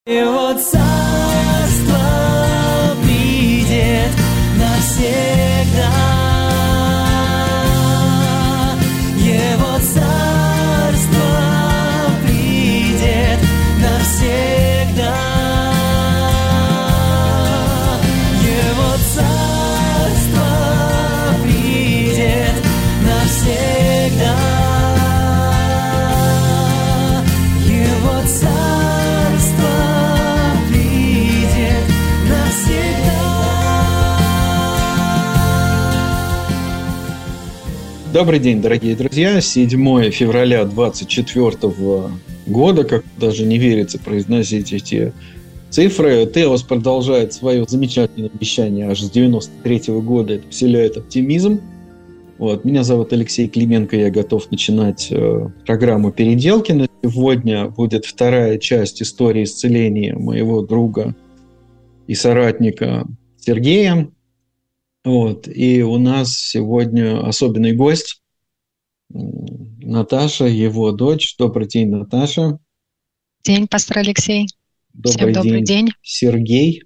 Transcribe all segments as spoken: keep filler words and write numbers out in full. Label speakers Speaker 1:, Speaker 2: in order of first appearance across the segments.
Speaker 1: Его царство придет навсегда. Его царство придет навсегда. Его царство придет навсегда. Его царство придет навсегда.
Speaker 2: Добрый день, дорогие друзья. седьмое февраля двадцать четвёртого года, как даже не верится произносить эти цифры. Теос продолжает свое замечательное вещание аж с девяносто третьего года. Это вселяет оптимизм. Вот. Меня зовут Алексей Клименко. Я готов начинать э, программу «Переделки». На сегодня будет вторая часть истории исцеления моего друга и соратника Сергея. Вот. И у нас сегодня особенный гость Наташа, его дочь. Добрый день, Наташа.
Speaker 3: День, пастор Алексей.
Speaker 2: Добрый,
Speaker 3: Всем добрый
Speaker 2: день,
Speaker 3: день,
Speaker 2: Сергей.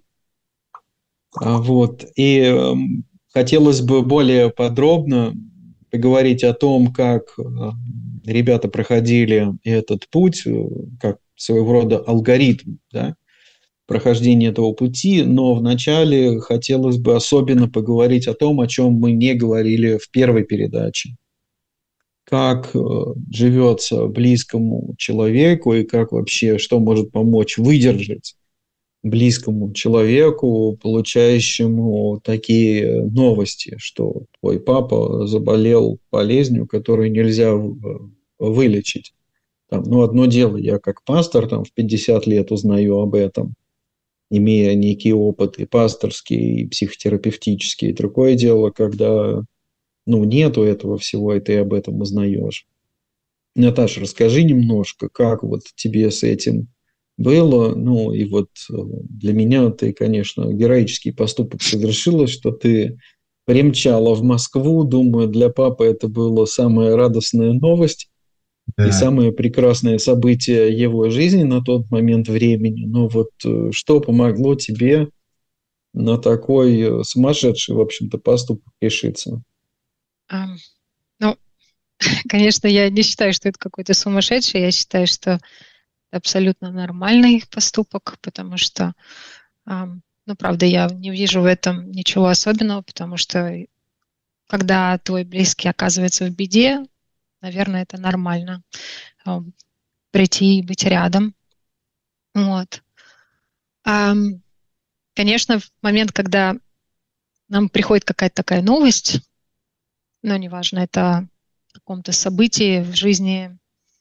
Speaker 2: А, вот. И э, хотелось бы более подробно поговорить о том, как э, ребята проходили этот путь, э, как своего рода алгоритм, да, прохождения этого пути, но вначале хотелось бы особенно поговорить о том, о чем мы не говорили в первой передаче. Как э, живется близкому человеку и как вообще, что может помочь выдержать близкому человеку, получающему такие новости, что твой папа заболел болезнью, которую нельзя вылечить. Там, ну, одно дело, я как пастор там, в пятьдесят лет узнаю об этом, имея некий опыт и пасторский, и психотерапевтический. И другое дело, когда ну, нету этого всего, и ты об этом узнаешь. Наташа, расскажи немножко, как вот тебе с этим было. Ну, и вот для меня ты, конечно, героический поступок совершила, что ты примчала в Москву. Думаю, для папы это была самая радостная новость. Да. И самое прекрасное событие его жизни на тот момент времени. Но вот что помогло тебе на такой сумасшедший, в общем-то, поступок решиться?
Speaker 3: Um, ну, конечно, я не считаю, что это какой-то сумасшедший. Я считаю, что это абсолютно нормальный поступок, потому что, um, ну, правда, я не вижу в этом ничего особенного, потому что когда твой близкий оказывается в беде, наверное, это нормально um, прийти и быть рядом. Вот. Um, конечно, в момент, когда нам приходит какая-то такая новость, но неважно, это в каком-то событии в жизни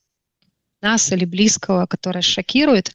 Speaker 3: нас или близкого, которое шокирует.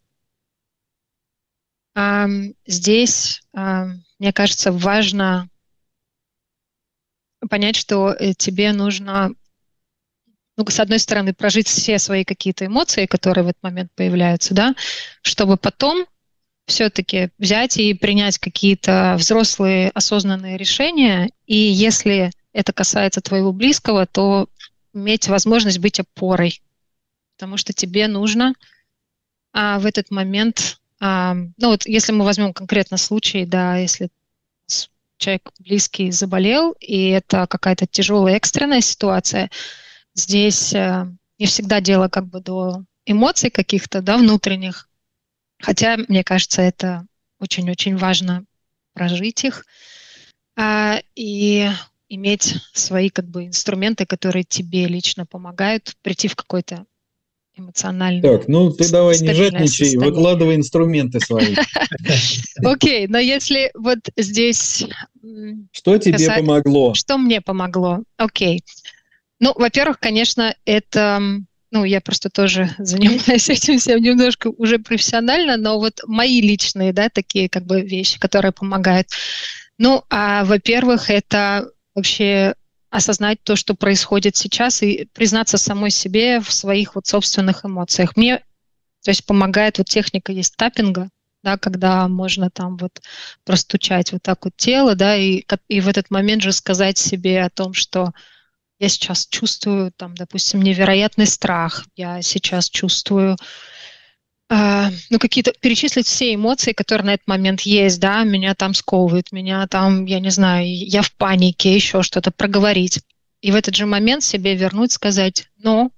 Speaker 3: Здесь, мне кажется, важно понять, что тебе нужно, ну, с одной стороны, прожить все свои какие-то эмоции, которые в этот момент появляются, да, чтобы потом все-таки взять и принять какие-то взрослые осознанные решения, и если это касается твоего близкого, то иметь возможность быть опорой, потому что тебе нужно а, в этот момент, а, ну вот если мы возьмем конкретно случай, да, если человек близкий заболел, и это какая-то тяжелая экстренная ситуация, здесь а, не всегда дело как бы до эмоций каких-то, да, внутренних, хотя, мне кажется, это очень-очень важно прожить их, а, и иметь свои как бы инструменты, которые тебе лично помогают прийти в какой-то эмоциональный...
Speaker 2: Так, ну ты давай не жадничай, выкладывай инструменты свои.
Speaker 3: Окей, но если вот здесь...
Speaker 2: Что тебе помогло?
Speaker 3: Что мне помогло? Окей. Ну, во-первых, конечно, это... Ну, я просто тоже занимаюсь этим всем немножко уже профессионально, но вот мои личные, да, такие как бы вещи, которые помогают. Ну, а, во-первых, это вообще осознать то, что происходит сейчас, и признаться самой себе в своих вот собственных эмоциях. Мне, то есть, помогает вот техника есть таппинга, да, когда можно там вот простучать вот так вот тело, да, и, и в этот момент же сказать себе о том, что я сейчас чувствую, там, допустим, невероятный страх, я сейчас чувствую а, ну, какие-то, перечислить все эмоции, которые на этот момент есть, да, меня там сковывает, меня там, я не знаю, я в панике, еще что-то проговорить. И в этот же момент себе вернуть, сказать, ну,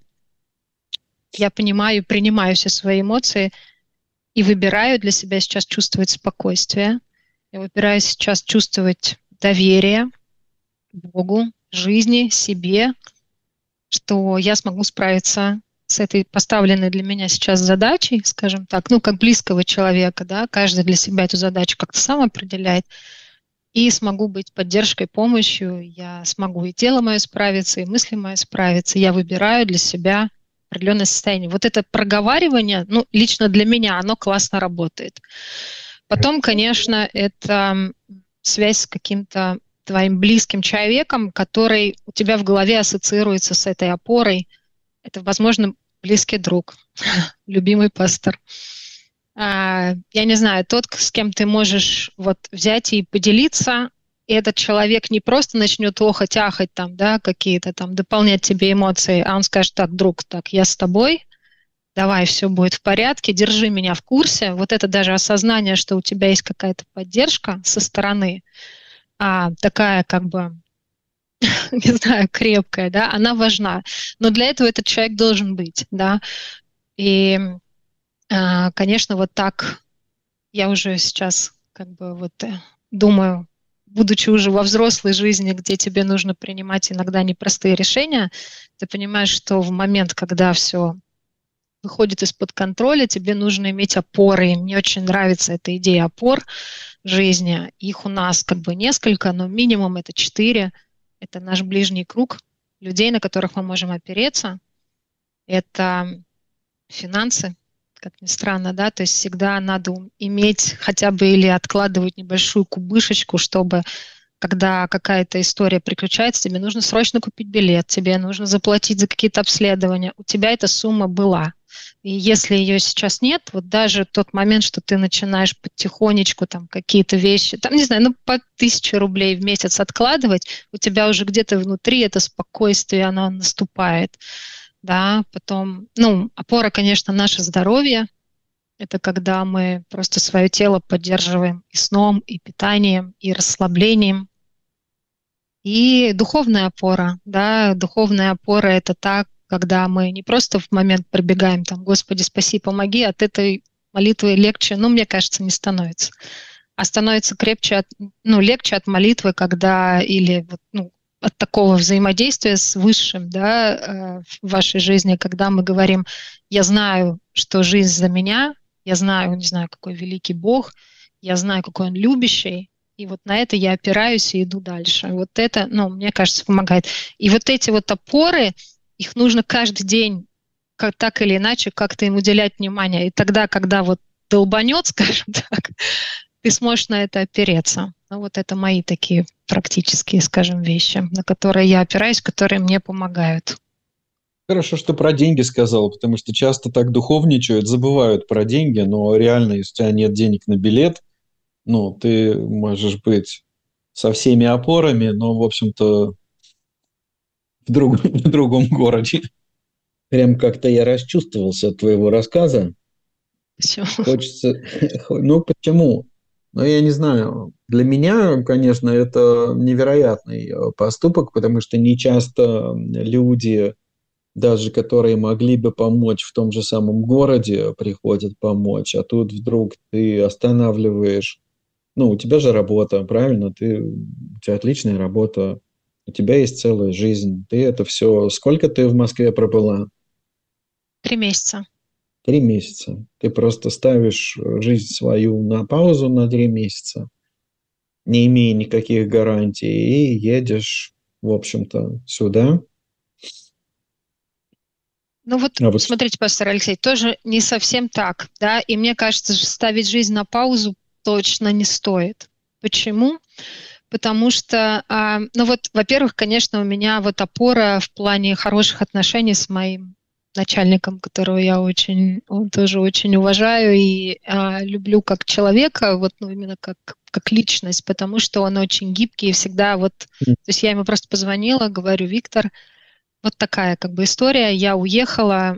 Speaker 3: я понимаю, принимаю все свои эмоции и выбираю для себя сейчас чувствовать спокойствие. Я выбираю сейчас чувствовать доверие Богу, жизни, себе, что я смогу справиться с этой поставленной для меня сейчас задачей, скажем так, ну, как близкого человека, да, каждый для себя эту задачу как-то сам определяет, и смогу быть поддержкой, помощью, я смогу и тело мое справиться, и мысли мои справиться, я выбираю для себя определенное состояние. Вот это проговаривание, ну, лично для меня, оно классно работает. Потом, конечно, это связь с каким-то твоим близким человеком, который у тебя в голове ассоциируется с этой опорой. Это, возможно, близкий друг, любимый пастор. Я не знаю, тот, с кем ты можешь вот взять и поделиться, и этот человек не просто начнет охать-ахать там, да, какие-то там, дополнять тебе эмоции, а он скажет, так, друг, так, я с тобой, давай, все будет в порядке, держи меня в курсе. Вот это даже осознание, что у тебя есть какая-то поддержка со стороны, а, такая как бы, не знаю, крепкая, да, она важна. Но для этого этот человек должен быть, да. И, а, конечно, вот так я уже сейчас как бы вот думаю, будучи уже во взрослой жизни, где тебе нужно принимать иногда непростые решения, ты понимаешь, что в момент, когда все выходит из-под контроля, тебе нужно иметь опоры. И мне очень нравится эта идея опор в жизни. Их у нас как бы несколько, но минимум это четыре. Это наш ближний круг людей, на которых мы можем опереться. Это финансы, как ни странно, да, то есть всегда надо иметь хотя бы или откладывать небольшую кубышечку, чтобы когда какая-то история приключается, тебе нужно срочно купить билет, тебе нужно заплатить за какие-то обследования, у тебя эта сумма была. И если ее сейчас нет, вот даже тот момент, что ты начинаешь потихонечку там какие-то вещи, там, не знаю, ну, по тысяче рублей в месяц откладывать, у тебя уже где-то внутри это спокойствие, оно наступает. Да, потом, ну, опора, конечно, наше здоровье. Это когда мы просто свое тело поддерживаем и сном, и питанием, и расслаблением. И духовная опора, да, духовная опора – это так, когда мы не просто в момент пробегаем там, Господи, спаси, помоги, от этой молитвы легче, ну, мне кажется, не становится. А становится крепче, от, ну, легче от молитвы, когда или вот, ну, от такого взаимодействия с Высшим, да, в вашей жизни, когда мы говорим, я знаю, что жизнь за меня, я знаю, не знаю, какой великий Бог, я знаю, какой Он любящий, и вот на это я опираюсь и иду дальше. Вот это, ну, мне кажется, помогает. И вот эти вот опоры, их нужно каждый день, как, так или иначе, как-то им уделять внимание. И тогда, когда вот долбанет, скажем так, ты сможешь на это опереться. Ну, вот это мои такие практические, скажем, вещи, на которые я опираюсь, которые мне помогают.
Speaker 2: Хорошо, что про деньги сказал, потому что часто так духовничают, забывают про деньги, но реально, если у тебя нет денег на билет, ну, ты можешь быть со всеми опорами, но, в общем-то, в, друг, в другом городе. Прям как-то я расчувствовался от твоего рассказа.
Speaker 3: Все.
Speaker 2: Хочется... Ну, почему? Ну, я не знаю. Для меня, конечно, это невероятный поступок, потому что не часто люди, даже которые могли бы помочь в том же самом городе, приходят помочь, а тут вдруг ты останавливаешь. Ну, у тебя же работа, правильно? Ты, у тебя отличная работа, у тебя есть целая жизнь. Ты это все... Сколько ты в Москве пробыла?
Speaker 3: Три месяца.
Speaker 2: Три месяца. Ты просто ставишь жизнь свою на паузу на три месяца, не имея никаких гарантий, и едешь, в общем-то, сюда.
Speaker 3: Ну вот,
Speaker 2: а вот,
Speaker 3: смотрите, пастор Алексей, тоже не совсем так, да, и мне кажется, ставить жизнь на паузу точно не стоит. Почему? Потому что, а, ну вот, во-первых, конечно, у меня вот опора в плане хороших отношений с моим начальником, которого я очень, тоже очень уважаю и а, люблю как человека, вот, ну, именно как, как личность, потому что он очень гибкий и всегда вот, то есть я ему просто позвонила, говорю, Виктор, вот такая как бы история, я уехала,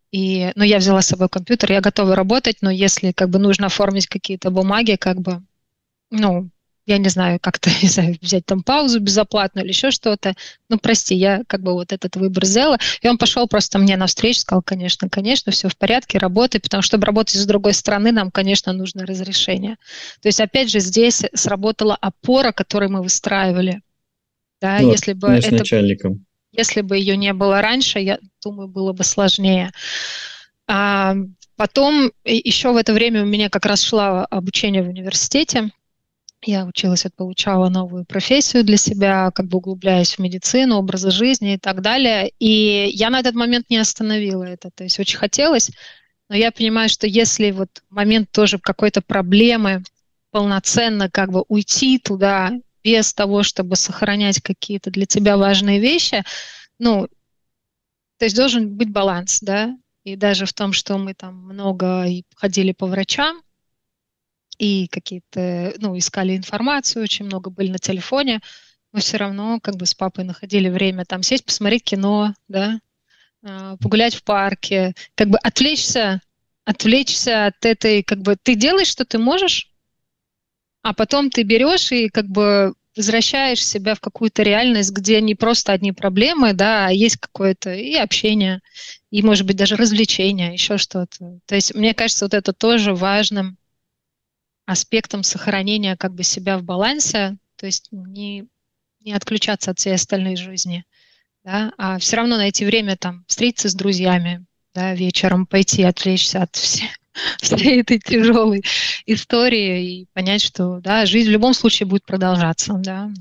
Speaker 3: И, ну, я взяла с собой компьютер, я готова работать, но если как бы нужно оформить какие-то бумаги, как бы, ну, я не знаю, как-то, не знаю, взять там паузу безоплатную или еще что-то, ну, прости, я как бы вот этот выбор сделала. И он пошел просто мне навстречу, сказал, конечно, конечно, все в порядке, работай, потому что, чтобы работать с другой стороны, нам, конечно, нужно разрешение. То есть, опять же, здесь сработала опора, которую мы выстраивали. Да,
Speaker 2: Ну,
Speaker 3: если бы
Speaker 2: с
Speaker 3: это...
Speaker 2: начальником.
Speaker 3: Если бы ее не было раньше, я думаю, было бы сложнее. А потом, еще в это время у меня как раз шло обучение в университете. Я училась, получала новую профессию для себя, как бы углубляясь в медицину, образы жизни и так далее. И я на этот момент не остановила это. То есть очень хотелось, но я понимаю, что если вот момент тоже какой-то проблемы, полноценно как бы уйти туда без того, чтобы сохранять какие-то для тебя важные вещи, ну, то есть должен быть баланс, да, и даже в том, что мы там много и ходили по врачам, и какие-то, ну, искали информацию, очень много были на телефоне, мы все равно как бы с папой находили время там сесть, посмотреть кино, да, погулять в парке, как бы отвлечься, отвлечься от этой, как бы ты делаешь, что ты можешь, а потом ты берешь и как бы возвращаешь себя в какую-то реальность, где не просто одни проблемы, да, а есть какое-то и общение, и, может быть, даже развлечение, еще что-то. То есть, мне кажется, вот это тоже важным аспектом сохранения как бы себя в балансе, то есть не, не отключаться от всей остальной жизни, да, а все равно найти время там встретиться с друзьями, да, вечером пойти отвлечься от всех. всей этой тяжелой истории и понять, что да, жизнь в любом случае будет продолжаться. Да.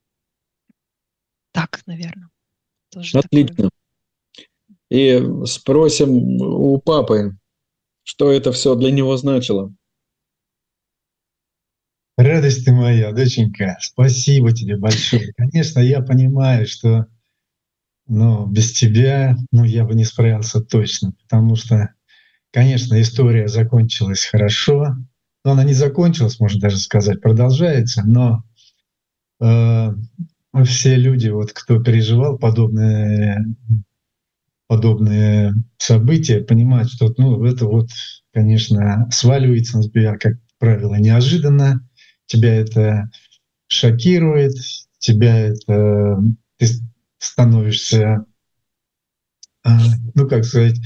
Speaker 3: Так, наверное. Тоже
Speaker 2: Отлично.
Speaker 3: такое.
Speaker 2: И спросим у папы, что это все для него значило.
Speaker 4: Радость ты моя, доченька, спасибо тебе большое. Конечно, я понимаю, что ну, без тебя ну, я бы не справился точно, потому что конечно, история закончилась хорошо, но она не закончилась, можно даже сказать, продолжается, но э, все люди, вот, кто переживал подобные, подобные события, понимают, что ну, это вот, конечно, сваливается на тебя, как правило, неожиданно, тебя это шокирует, тебя это... Ты становишься, э, ну, как сказать,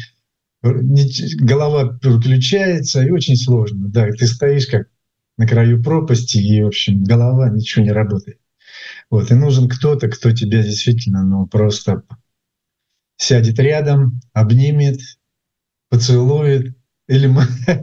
Speaker 4: голова переключается, и очень сложно. Да, ты стоишь как на краю пропасти, и, в общем, голова, ничего не работает. Вот, и нужен кто-то, кто тебя действительно, ну, просто сядет рядом, обнимет, поцелует, или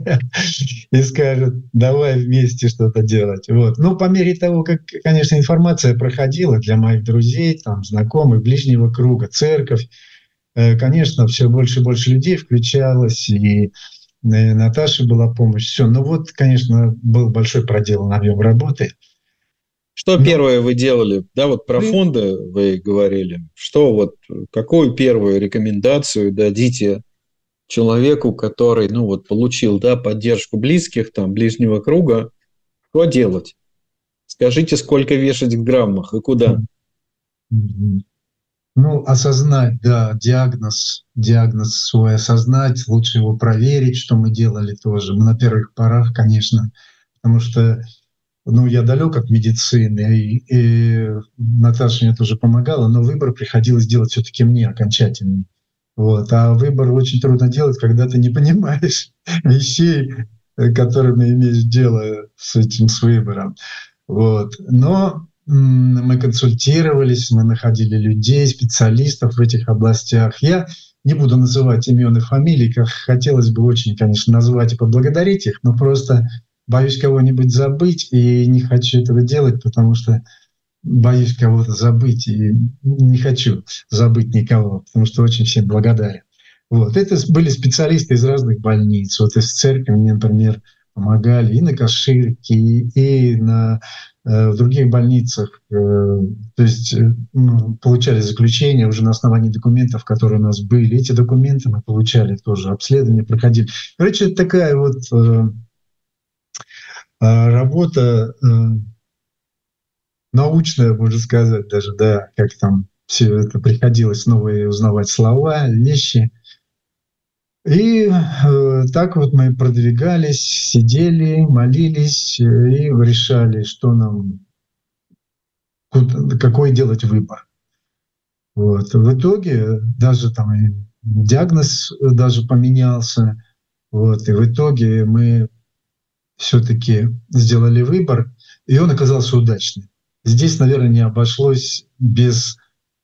Speaker 4: и скажет, давай вместе что-то делать. Вот. Ну, по мере того, как, конечно, информация проходила для моих друзей, там, знакомых, ближнего круга, церковь, конечно, все больше и больше людей включалось, и Наташе была помощь. Все, ну вот, конечно, был большой проделан объем работы.
Speaker 2: Что
Speaker 4: Но...
Speaker 2: первое вы делали? Да, вот про фонды вы говорили. Что вот, какую первую рекомендацию дадите человеку, который, ну вот, получил, да, поддержку близких, там, ближнего круга? Что делать? Скажите, сколько вешать в граммах и куда?
Speaker 4: Mm-hmm. Ну, осознать, да, диагноз, диагноз свой осознать, лучше его проверить, что мы делали тоже. Мы на первых порах, конечно, потому что, ну, я далек от медицины, и, и Наташа мне тоже помогала, но выбор приходилось делать все-таки мне окончательный. Вот. А выбор очень трудно делать, когда ты не понимаешь вещей, которыми имеешь дело с этим, с выбором. Вот. Но мы консультировались, мы находили людей, специалистов в этих областях. Я не буду называть имен и фамилий, как хотелось бы очень, конечно, назвать и поблагодарить их, но просто боюсь кого-нибудь забыть и не хочу этого делать, потому что боюсь кого-то забыть и не хочу забыть никого, потому что очень всем благодарен. Вот. Это были специалисты из разных больниц. Вот из церкви мне, например, помогали и на Каширке, и на, э, в других больницах. Э, то есть э, получали заключение уже на основании документов, которые у нас были. Эти документы мы получали тоже, обследование проходили. Короче, это такая вот э, работа э, научная, можно сказать даже, да, как там все это приходилось снова узнавать слова, вещи. И э, так вот мы продвигались, сидели, молились и решали, что нам, куда, какой делать выбор. Вот. В итоге даже там и диагноз даже поменялся. Вот. И в итоге мы все-таки сделали выбор, и он оказался удачным. Здесь, наверное, не обошлось без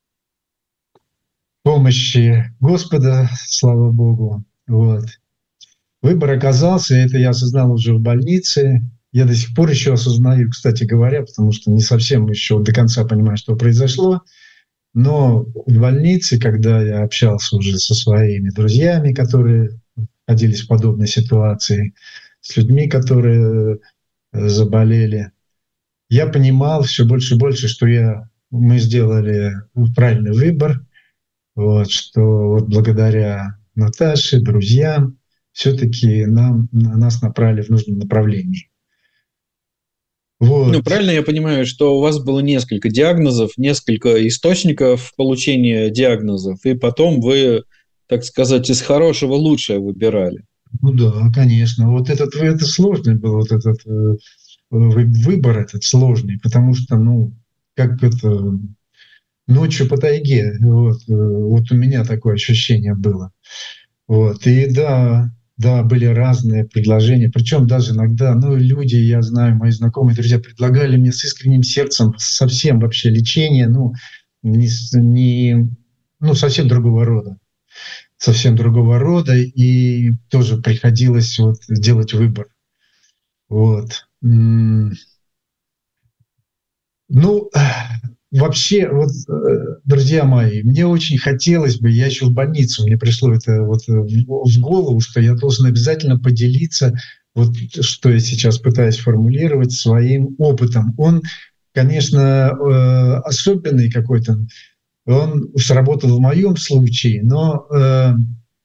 Speaker 4: помощи Господа, слава Богу. Вот. Выбор оказался, это я осознал уже в больнице. Я до сих пор еще осознаю, кстати говоря, потому что не совсем еще до конца понимаю, что произошло. Но в больнице, когда я общался уже со своими друзьями, которые находились в подобной ситуации, с людьми, которые заболели, я понимал все больше и больше, что я, мы сделали правильный выбор, вот, что вот благодаря Наташе, друзьям, все-таки нам, нас направили в нужном направлении. Вот.
Speaker 2: Ну, правильно я понимаю, что у вас было несколько диагнозов, несколько источников получения диагнозов, и потом вы, так сказать, из хорошего лучшее выбирали.
Speaker 4: Ну да, конечно. Вот этот, это сложный был, вот этот э, выбор этот сложный, потому что, ну, как это, ночью по тайге, вот, э, вот у меня такое ощущение было. Вот, и да, да, были разные предложения, причем даже иногда, ну, люди, я знаю, мои знакомые, друзья, предлагали мне с искренним сердцем совсем вообще лечение, ну, не, не, ну, совсем другого рода. совсем другого рода, и тоже приходилось вот делать выбор. Вот. Ну, вообще, вот, друзья мои, мне очень хотелось бы, я еще в больницу, мне пришло это вот в голову, что я должен обязательно поделиться, вот что я сейчас пытаюсь формулировать, своим опытом. Он, конечно, особенный какой-то, он сработал в моем случае, но э,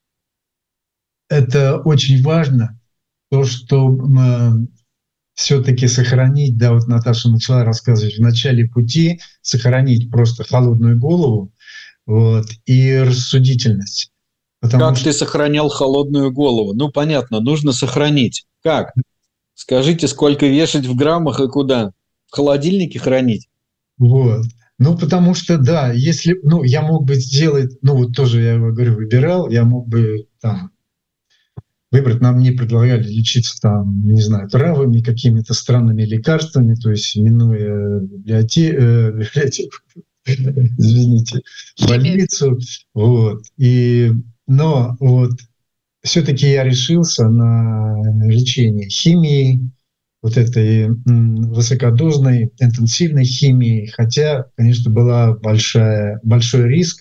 Speaker 4: это очень важно, то, что э, все-таки сохранить, да, вот Наташа начала рассказывать, в начале пути сохранить просто холодную голову, вот, и рассудительность.
Speaker 2: Как что... ты сохранял холодную голову? Ну, понятно, нужно сохранить. Как? Скажите, сколько вешать в граммах и куда? В холодильнике хранить?
Speaker 4: Вот. Ну, потому что, да, если, ну, я мог бы сделать, ну, вот тоже, я говорю, выбирал, я мог бы там выбрать, нам не предлагали лечиться там, не знаю, травами, какими-то странными лекарствами, то есть минуя библиотеку, э, библиотеку извините, больницу, вот, и, но вот все-таки я решился на лечение химией, вот этой высокодозной интенсивной химии, хотя, конечно, была большая, большой риск,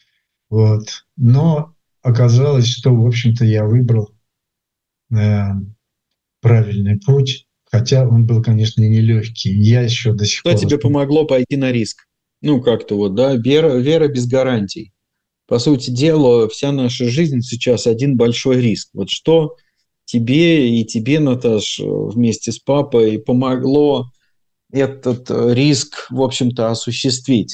Speaker 4: вот, но оказалось, что, в общем-то, я выбрал э, правильный путь, хотя он был, конечно, нелегкий. Я еще до сих
Speaker 2: что
Speaker 4: пор...
Speaker 2: Что тебе помогло пойти на риск? Ну, как-то вот, да, вера, вера без гарантий. По сути дела, вся наша жизнь сейчас один большой риск. Вот что... тебе и тебе, Наташ, вместе с папой помогло этот риск, в общем-то, осуществить?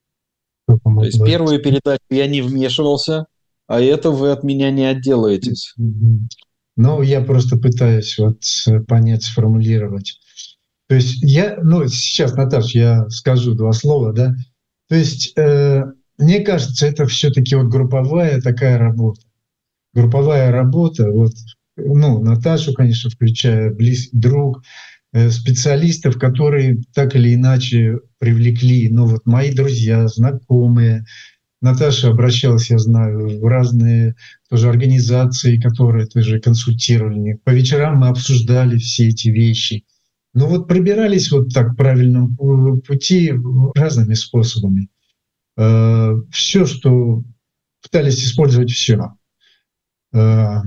Speaker 2: То есть первую передачу я не вмешивался, а это вы от меня не отделаетесь.
Speaker 4: Ну, я просто пытаюсь вот понять, сформулировать. То есть я, ну, сейчас, Наташ, я скажу два слова, да. То есть э, мне кажется, это все-таки вот групповая такая работа. Групповая работа, вот, ну, Наташу, конечно, включая близкий друг, э, специалистов, которые так или иначе привлекли, ну, вот мои друзья, знакомые. Наташа обращалась, я знаю, в разные тоже организации, которые тоже консультировали. По вечерам мы обсуждали все эти вещи. Ну вот пробирались вот так в правильном пути разными способами. Э, все, что пытались использовать все. Э,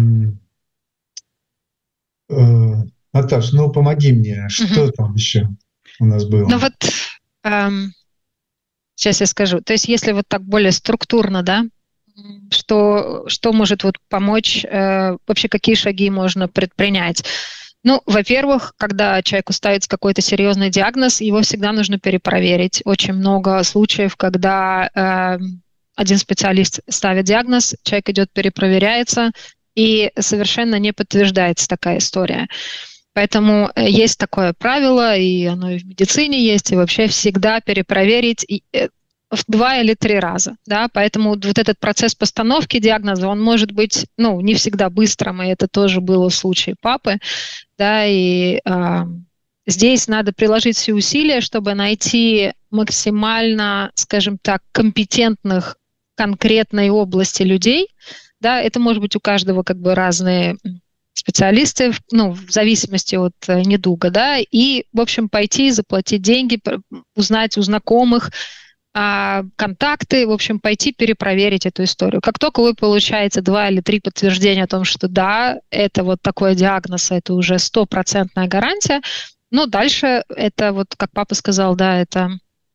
Speaker 4: Наташ, ну помоги мне, что угу. там еще у нас было?
Speaker 3: Ну вот, эм, сейчас я скажу. То есть если вот так более структурно, да, что, что может вот помочь, э, вообще какие шаги можно предпринять? Ну, во-первых, когда человеку ставится какой-то серьезный диагноз, его всегда нужно перепроверить. Очень много случаев, когда... Э, один специалист ставит диагноз, человек идет, перепроверяется, и совершенно не подтверждается такая история. Поэтому есть такое правило, и оно и в медицине есть, и вообще всегда перепроверить в два или три раза. Да? Поэтому вот этот процесс постановки диагноза, он может быть ну, не всегда быстрым, и это тоже было в случае папы. Да? И э, здесь надо приложить все усилия, чтобы найти максимально, скажем так, компетентных в конкретной области людей. Да? Это может быть у каждого как бы разные специалисты, ну, в зависимости от э, недуга, да, и, в общем, пойти, заплатить деньги, узнать у знакомых э, контакты, в общем, пойти перепроверить эту историю. Как только вы получаете два или три подтверждения о том, что да, это вот такой диагноз, это уже стопроцентная гарантия, ну, дальше это вот, как папа сказал, да, это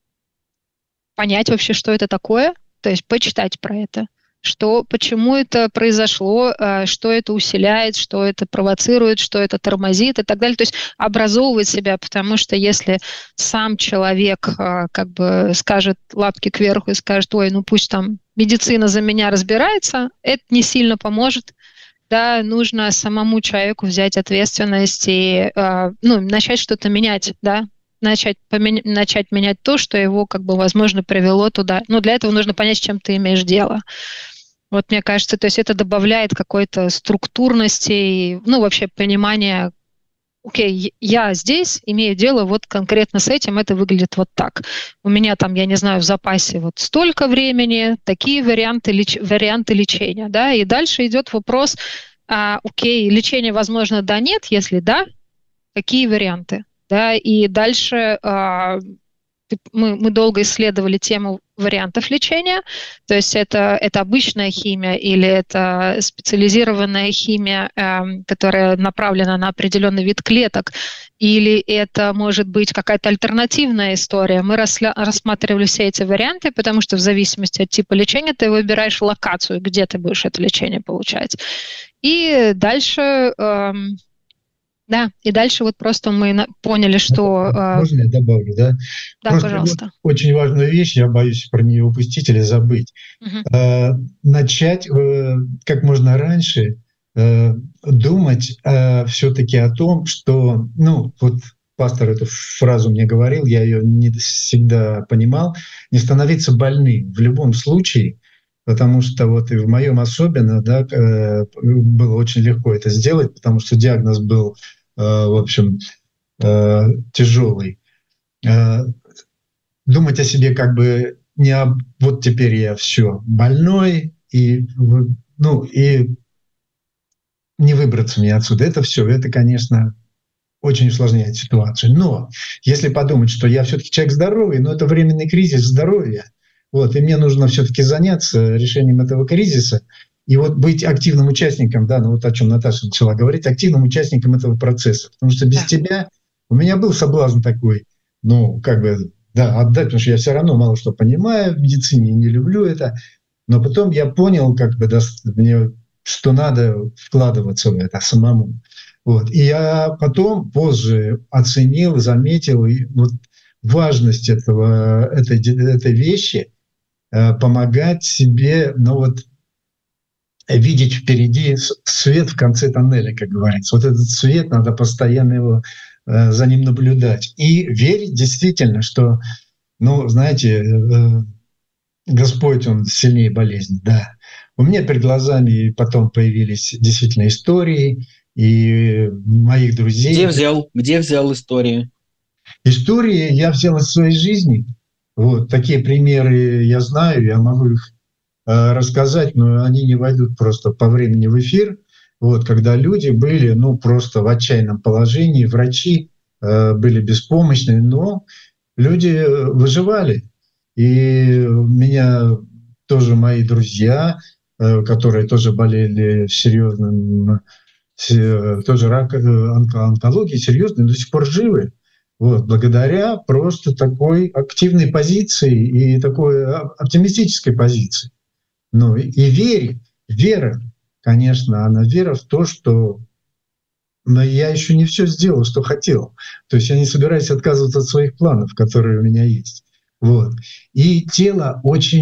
Speaker 3: понять вообще, что это такое, то есть почитать про это. Что, почему это произошло, что это усиляет, что это провоцирует, что это тормозит и так далее. То есть образовывать себя, потому что если сам человек как бы скажет лапки кверху и скажет, ой, ну пусть там медицина за меня разбирается, это не сильно поможет. Да, нужно самому человеку взять ответственность и ну, начать что-то менять, да, начать, поменя- начать менять то, что его, как бы, возможно, привело туда. Но для этого нужно понять, с чем ты имеешь дело. Вот мне кажется, то есть это добавляет какой-то структурности и, ну, вообще понимания, окей, я здесь имею дело вот конкретно с этим, это выглядит вот так. У меня там, я не знаю, в запасе вот столько времени, такие варианты, леч- варианты лечения, да, и дальше идет вопрос, а, окей, лечение возможно, да, нет, если да, какие варианты, да, и дальше а, мы, мы долго исследовали тему вариантов лечения, то есть это, это обычная химия или это специализированная химия, э, которая направлена на определенный вид клеток, или это может быть какая-то альтернативная история. Мы расля- рассматривали все эти варианты, потому что в зависимости от типа лечения ты выбираешь локацию, где ты будешь это лечение получать. И дальше... Э, Да, и дальше вот просто мы поняли, что...
Speaker 4: Можно я добавлю, да?
Speaker 3: Да,
Speaker 4: просто
Speaker 3: пожалуйста.
Speaker 4: Вот очень важную вещь, я боюсь про нее упустить или забыть.
Speaker 3: Угу.
Speaker 4: Э, начать э, как можно раньше э, думать э, все-таки о том, что, ну, вот пастор эту фразу мне говорил, я ее не всегда понимал, не становиться больным в любом случае, потому что вот и в моем особенно, да, э, было очень легко это сделать, потому что диагноз был в общем, тяжелый. Думать о себе как бы не об вот теперь я все больной, и, ну, и не выбраться мне отсюда. Это все, это, конечно, очень усложняет ситуацию. Но если подумать, что я все-таки человек здоровый, но это временный кризис здоровья, вот, и мне нужно все-таки заняться решением этого кризиса, и вот быть активным участником, да, ну вот о чем Наташа начала говорить, активным участником этого процесса. Потому что без да. тебя у меня был соблазн такой, ну, как бы, да, отдать, потому что я все равно мало что понимаю в медицине, не люблю это. Но потом я понял, как бы, да, мне, что надо вкладываться в это самому. Вот. И я потом позже оценил, заметил и вот важность этого, этой, этой вещи, э, помогать себе, ну вот, видеть впереди свет в конце тоннеля, как говорится. Вот этот свет, надо постоянно его, э, за ним наблюдать. И верить действительно, что, ну, знаете, э, Господь, Он сильнее болезни, да. У меня перед глазами потом появились действительно истории и моих друзей.
Speaker 2: Где взял, где взял истории?
Speaker 4: Истории я взял из своей жизни. Вот, такие примеры я знаю, я могу их рассказать, но они не войдут просто по времени в эфир. Вот, когда люди были, ну, просто в отчаянном положении, врачи э, были беспомощны, но люди выживали. И у меня тоже мои друзья, э, которые тоже болели серьезным, э, тоже рак, онко, онкологией, серьезно, до сих пор живы. Вот, благодаря просто такой активной позиции и такой оптимистической позиции. Ну и вере, вера, конечно, она вера в то, что но я еще не все сделал, что хотел. То есть я не собираюсь отказываться от своих планов, которые у меня есть. Вот. И тело очень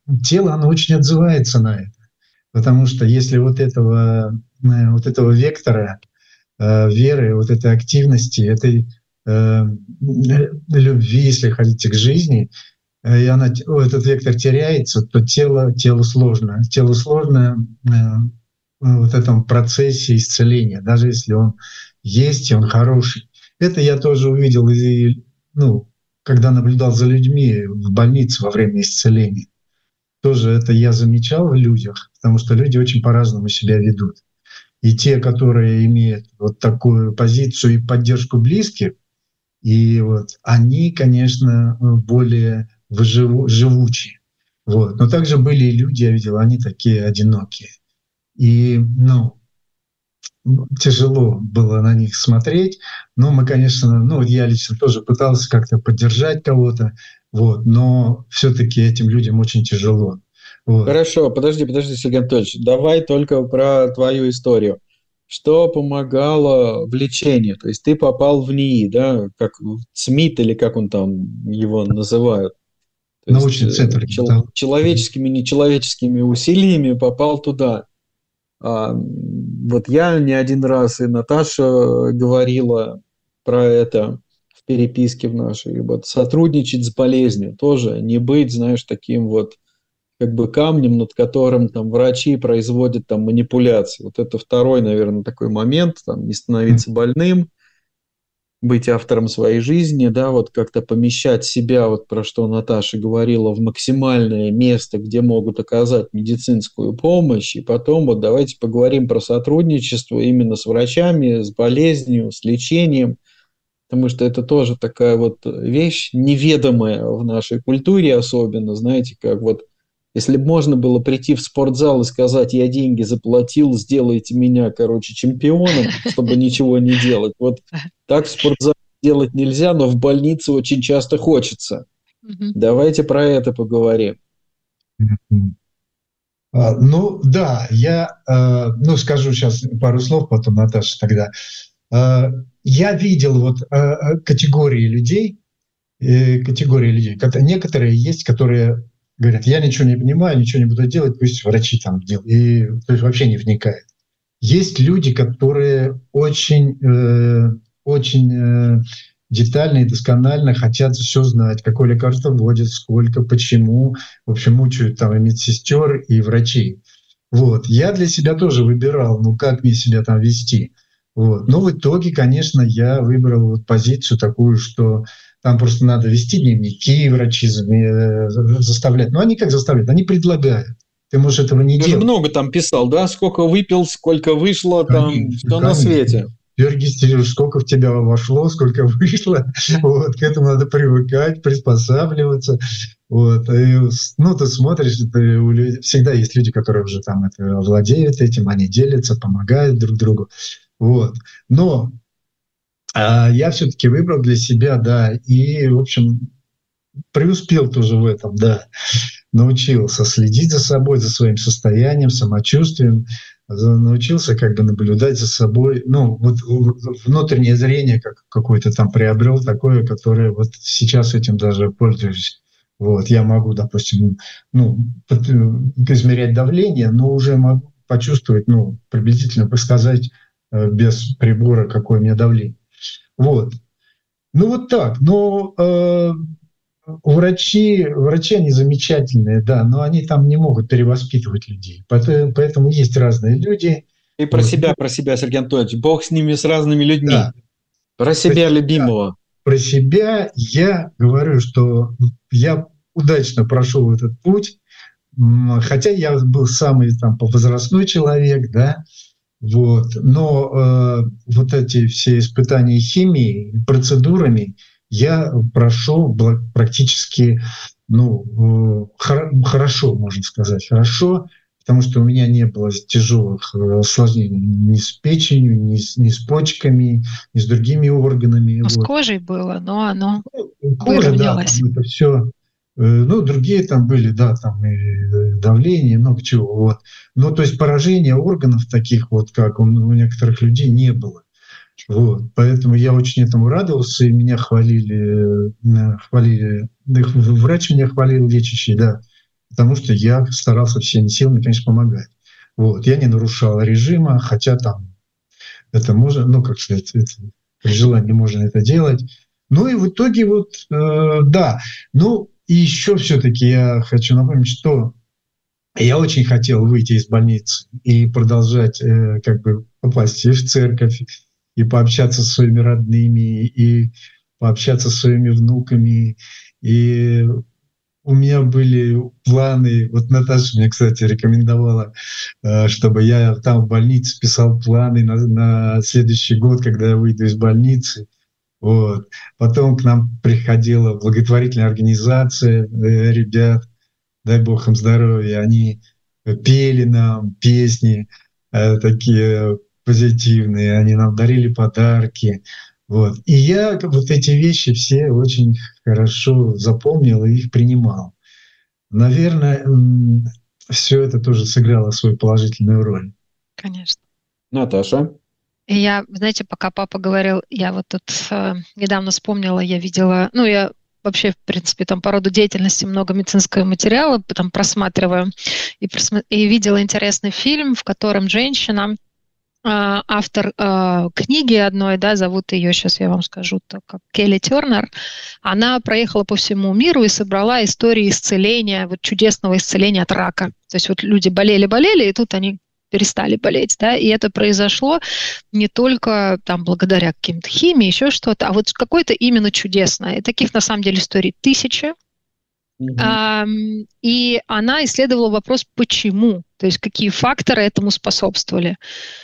Speaker 4: тело, оно очень отзывается на это. Потому что если вот этого, вот этого вектора э, веры, вот этой активности, этой э, любви, если хотите, к жизни, и она, этот вектор теряется, то тело, телу сложно. Телу сложно э, в этом процессе исцеления, даже если он есть и он хороший. Это я тоже увидел, и, ну, когда наблюдал за людьми в больнице во время исцеления. Тоже это я замечал в людях, потому что люди очень по-разному себя ведут. И те, которые имеют вот такую позицию и поддержку близких, и вот они, конечно, более выживу, живучие. Вот. Но также были и люди, я видел, они такие одинокие. И, ну, тяжело было на них смотреть. Но мы, конечно, ну, я лично тоже пытался как-то поддержать кого-то, вот, но все-таки этим людям очень тяжело. Вот.
Speaker 2: Хорошо, подожди, подожди, Сергей Анатольевич, давай только про твою историю. Что помогало в лечении? То есть ты попал в НИИ, да, как СМИТ или как он там его называют? То
Speaker 4: Научный
Speaker 2: есть,
Speaker 4: центр.
Speaker 2: Чел-
Speaker 4: Да.
Speaker 2: человеческими, нечеловеческими усилиями попал туда. А, вот я не один раз, и Наташа говорила про это в переписке в нашей. Вот сотрудничать с болезнью тоже, не быть, знаешь, таким вот как бы камнем, над которым там врачи производят там манипуляции. Вот это второй, наверное, такой момент, там, не становиться больным, быть автором своей жизни, да, вот как-то помещать себя, вот про что Наташа говорила, в максимальное место, где могут оказать медицинскую помощь, и потом вот давайте поговорим про сотрудничество именно с врачами, с болезнью, с лечением, потому что это тоже такая вот вещь неведомая в нашей культуре особенно, знаете, как вот если бы можно было прийти в спортзал и сказать, я деньги заплатил, сделайте меня, короче, чемпионом, чтобы ничего не делать. Вот так в спортзале делать нельзя, но в больнице очень часто хочется. Давайте про это поговорим.
Speaker 4: А, ну, да, я, э, ну, скажу сейчас пару слов, потом Наташа тогда. Э, я видел вот э, категории людей, э, категории людей. Некоторые есть, которые говорят, я ничего не понимаю, ничего не буду делать, пусть врачи там делают. И то есть вообще не вникают. Есть люди, которые очень, э, очень э, детально и досконально хотят все знать, какое лекарство вводят, сколько, почему. В общем, мучают там и медсестер, и врачей. Вот. Я для себя тоже выбирал, ну как мне себя там вести. Вот. Но в итоге, конечно, я выбрал вот позицию такую, что там просто надо вести дневники, врачи заставлять. Но они как заставляют? Они предлагают. Ты можешь этого не
Speaker 2: Ты
Speaker 4: делать.
Speaker 2: Ты много там писал, да? Сколько выпил, сколько вышло, там, конечно, что конечно. На свете.
Speaker 4: Регистрируешь, сколько в тебя вошло, сколько вышло. Вот, к этому надо привыкать, приспосабливаться. Вот. И, ну, ты смотришь, ты, всегда есть люди, которые уже там это, владеют этим, они делятся, помогают друг другу. Вот. Но а, я все-таки выбрал для себя, да, и, в общем, преуспел тоже в этом, да. Научился следить за собой, за своим состоянием, самочувствием, научился как бы наблюдать за собой, ну, вот внутреннее зрение как какое-то там приобрел такое, которое вот сейчас этим даже пользуюсь. Вот, я могу, допустим, ну, измерять давление, но уже могу почувствовать, ну, приблизительно подсказать без прибора, какое у меня давление. Вот. Ну, вот так. Но э, врачи, врачи, они замечательные, да, но они там не могут перевоспитывать людей. Поэтому, поэтому есть разные люди.
Speaker 2: И про вот. себя, про себя, Сергей Анатольевич. Бог с ними, с разными людьми. Да. Про себя, про любимого.
Speaker 4: Себя, про себя я говорю, что я удачно прошел этот путь, хотя я был самый там возрастной человек, да, вот, но э, вот эти все испытания химией, процедурами я прошел практически, ну, э, хор- хорошо, можно сказать, хорошо, потому что у меня не было тяжелых осложнений ни с печенью, ни с, ни с почками, ни с другими органами.
Speaker 3: Ну,
Speaker 4: вот.
Speaker 3: С кожей было, но оно
Speaker 4: ну, кожа,
Speaker 3: выровнялось.
Speaker 4: Да, это все. Ну, другие там были, да, там и давление, много чего, вот. Ну, то есть поражения органов таких вот, как у, у некоторых людей, не было. Вот. Поэтому я очень этому радовался, и меня хвалили, хвалили, врач меня хвалил, лечащий, да. потому что я старался всеми силами, конечно, помогать. Вот. Я не нарушал режима, хотя там это можно, ну, как сказать, это, при желании можно это делать. Ну и в итоге вот, э, да. Ну и еще все-таки я хочу напомнить, что я очень хотел выйти из больницы и продолжать э, как бы попасть и в церковь, и пообщаться со своими родными, и пообщаться со своими внуками. И у меня были планы, вот Наташа мне, кстати, рекомендовала, чтобы я там в больнице писал планы на, на следующий год, когда я выйду из больницы. Вот. Потом к нам приходила благотворительная организация ребят, дай бог им здоровья, они пели нам песни такие позитивные, они нам дарили подарки. Вот. И я вот эти вещи все очень хорошо запомнил и их принимал. Наверное, все это тоже сыграло свою положительную роль.
Speaker 3: Конечно.
Speaker 2: Наташа?
Speaker 3: Я, знаете, пока папа говорил, я вот тут э, недавно вспомнила, я видела, ну, я вообще, в принципе, там по роду деятельности много медицинского материала там просматриваю, и, просма- и видела интересный фильм, в котором женщина, автор э, книги одной, да, зовут ее, сейчас я вам скажу, так, как Келли Тернер, она проехала по всему миру и собрала истории исцеления, вот чудесного исцеления от рака. То есть вот люди болели-болели, и тут они перестали болеть, да, и это произошло не только там благодаря каким-то химии, еще что-то, а вот какое-то именно чудесное. И таких, на самом деле, историй тысячи. Mm-hmm. А, и она исследовала вопрос, почему, то есть какие факторы этому способствовали.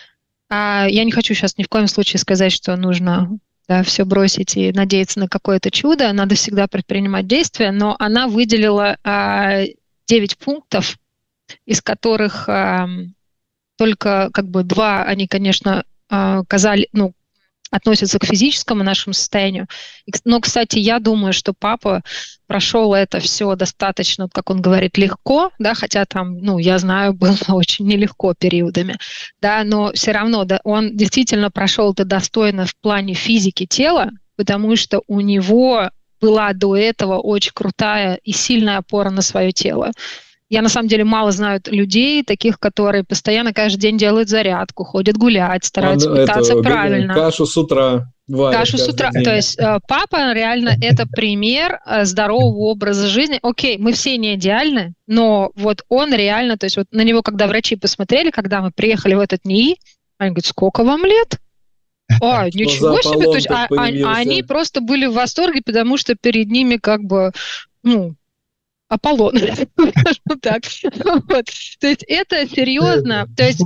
Speaker 3: Я не хочу сейчас ни в коем случае сказать, что нужно, да, все бросить и надеяться на какое-то чудо. Надо всегда предпринимать действия, но она выделила а, девять пунктов, из которых а, только как бы два, они, конечно, а, казали, ну, относятся к физическому нашему состоянию. Но, кстати, я думаю, что папа прошел это все достаточно, как он говорит, легко, да, хотя там, ну, я знаю, было очень нелегко периодами, да, но все равно, да, он действительно прошел это достойно в плане физики тела, потому что у него была до этого очень крутая и сильная опора на свое тело. Я, на самом деле, мало знаю людей, таких, которые постоянно каждый день делают зарядку, ходят гулять, стараются Он питаться это, правильно.
Speaker 2: Кашу с утра варят.
Speaker 3: Кашу с утра. День. То есть папа реально это пример здорового образа жизни. Окей, мы все не идеальны, но вот он реально, то есть вот на него, когда врачи посмотрели, когда мы приехали в этот НИИ, они говорят, сколько вам лет? А, ничего себе. То есть а, а, они просто были в восторге, потому что перед ними как бы, ну, Аполлон, так. Вот. То есть это серьезно. То есть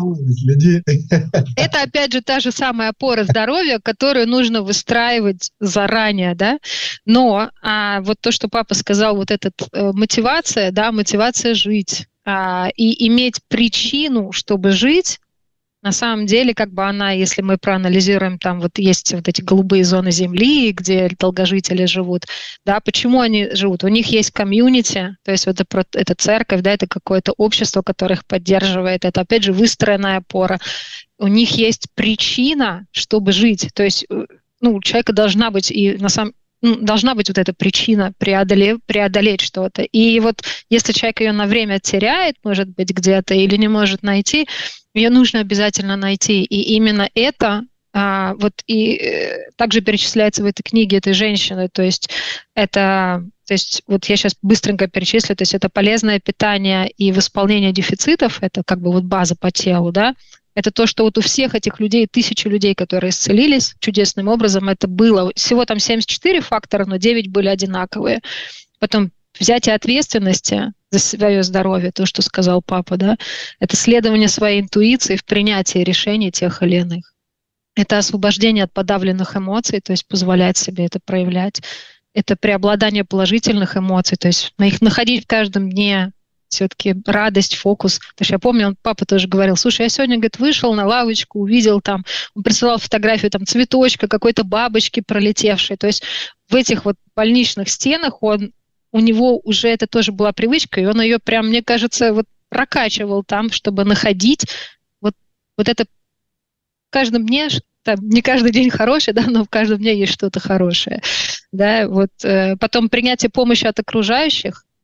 Speaker 3: это, опять же, та же самая опора здоровья, которую нужно выстраивать заранее, да. Но а, вот то, что папа сказал, вот эта э, мотивация, да, мотивация жить а, и иметь причину, чтобы жить. На самом деле, как бы она, если мы проанализируем, там вот есть вот эти голубые зоны Земли, где долгожители живут, да, почему они живут? У них есть комьюнити, то есть вот это, это церковь, да, это какое-то общество, которое их поддерживает, это, опять же, выстроенная опора. У них есть причина, чтобы жить, то есть, ну, у человека должна быть и на самом ну, должна быть вот эта причина преодолеть, преодолеть что-то. И вот если человек ее на время теряет, может быть, где-то, или не может найти, ее нужно обязательно найти. И именно это а, вот и э, также перечисляется в этой книге этой женщины. То есть это, то есть вот я сейчас быстренько перечислю, то есть это полезное питание и восполнение дефицитов, это как бы вот база по телу, да. Это то, что вот у всех этих людей, тысячи людей, которые исцелились чудесным образом, это было. Всего там семьдесят четыре фактора, но девять были одинаковые. Потом взятие ответственности за свое здоровье, то, что сказал папа, да, это следование своей интуиции в принятии решений тех или иных. Это освобождение от подавленных эмоций, то есть позволять себе это проявлять. Это преобладание положительных эмоций, то есть их находить в каждом дне, все-таки радость, фокус. Потому что я помню, он, папа тоже говорил, слушай, я сегодня, говорит, вышел на лавочку, увидел там, он присылал фотографию там цветочка, какой-то бабочки пролетевшей. То есть в этих вот больничных стенах он, у него уже это тоже была привычка, и он ее прям, мне кажется, вот прокачивал там, чтобы находить вот, вот это в каждом дне, там, не каждый день хороший, да, но в каждом дне есть что-то хорошее. Да, вот, э, потом принятие помощи от окружающих.